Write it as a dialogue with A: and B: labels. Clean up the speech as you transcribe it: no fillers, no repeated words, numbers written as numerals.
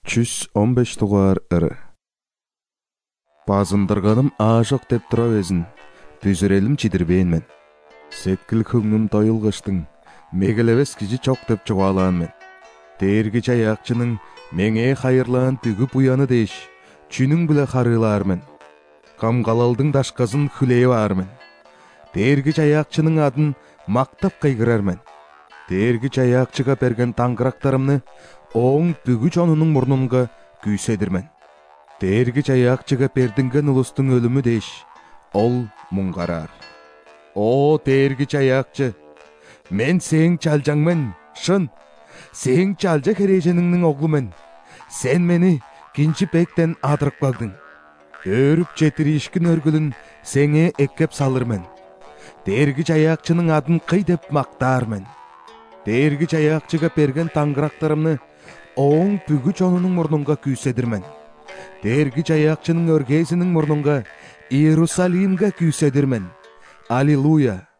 A: 115 тугаар ыры. Базындырганым аажок деп тура безин, түзүрелим чидирбейін мен. Сеткіл көңнім дойылғыштың, мегелебес кижи чок деп чуғалаан мен. Дээргич аяқчының меңе хайырлаан бүгіп уяны дейш, чүнің біле харылар мен. Камгалалдың дашқазын хүлейі бар мен. Дээргич аяқчының адын мақтап қайгырар мен. Дээргич аяқчыға берген таңғырақтарымны оң бүгүч онунун мурнунга күйседирмен. Дээргич аяқчыға бердинген улустун өлүмү дейш, ол муңгарар. О, дээргич аяқчы, мен сең чалжаңмен, шын, сең чалжа кережениңнин оглумен. Сен мени кинчи бектен адырып калдың. Өрүп жетиришкин өргүлүн сеңе эккеп салырмен. Дээргич аяқчынын адын кый деп мактаармен. Дээргич аяқчыға берген таңгырактарымны оң бүгүч онунун мурнунга күйседирмен. Дээргич аяқчынын өргейсинин мурнунга Иерусалимге күйседирмен. Аллилуйя!